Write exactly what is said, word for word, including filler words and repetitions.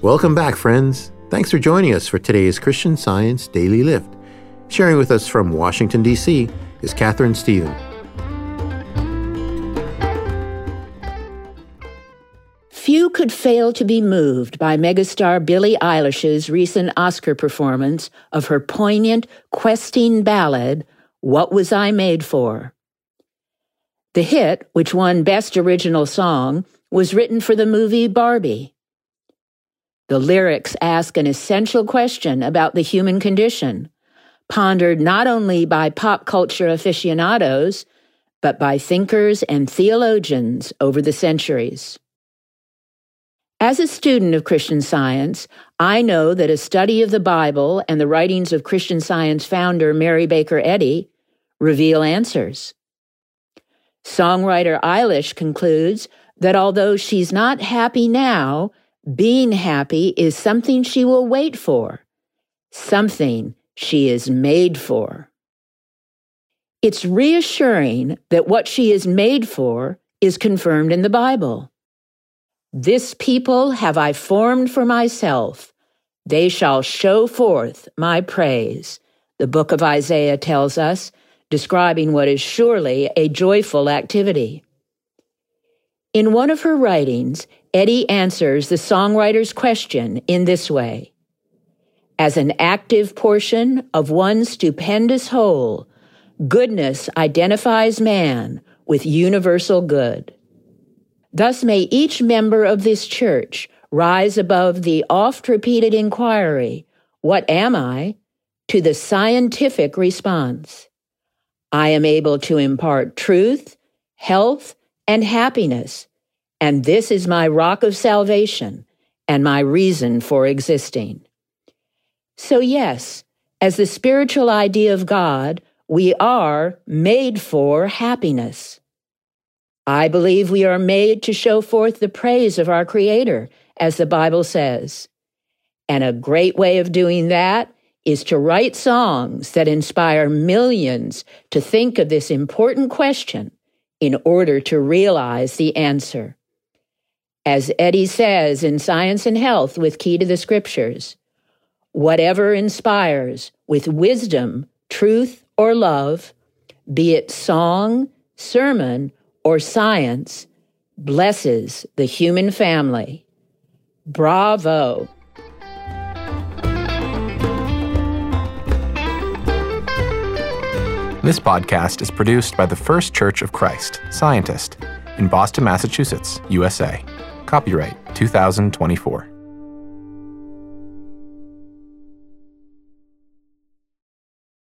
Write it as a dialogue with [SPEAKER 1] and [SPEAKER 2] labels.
[SPEAKER 1] Welcome back, friends. Thanks for joining us for today's Christian Science Daily Lift. Sharing with us from Washington, D C is Catherine Stephen.
[SPEAKER 2] Few could fail to be moved by megastar Billie Eilish's recent Oscar performance of her poignant, questing ballad, What Was I Made For? The hit, which won Best Original Song, was written for the movie Barbie. The lyrics ask an essential question about the human condition, pondered not only by pop culture aficionados, but by thinkers and theologians over the centuries. As a student of Christian Science, I know that a study of the Bible and the writings of Christian Science founder Mary Baker Eddy reveal answers. Songwriter Eilish concludes that although she's not happy now, being happy is something she will wait for, something she is made for. It's reassuring that what she is made for is confirmed in the Bible. This people have I formed for myself. They shall show forth my praise, the book of Isaiah tells us, describing what is surely a joyful activity. In one of her writings, Eddy answers the songwriter's question in this way: as an active portion of one stupendous whole, goodness identifies man with universal good. Thus may each member of this church rise above the oft-repeated inquiry, what am I, to the scientific response. I am able to impart truth, health, and happiness, and this is my rock of salvation and my reason for existing. So yes, as the spiritual idea of God, we are made for happiness. I believe we are made to show forth the praise of our Creator, as the Bible says. And a great way of doing that is to write songs that inspire millions to think of this important question in order to realize the answer. As Eddy says in Science and Health with Key to the Scriptures, whatever inspires with wisdom, truth, or love, be it song, sermon, or science, blesses the human family. Bravo!
[SPEAKER 3] This podcast is produced by the First Church of Christ, Scientist, in Boston, Massachusetts, U S A. Copyright two thousand twenty-four.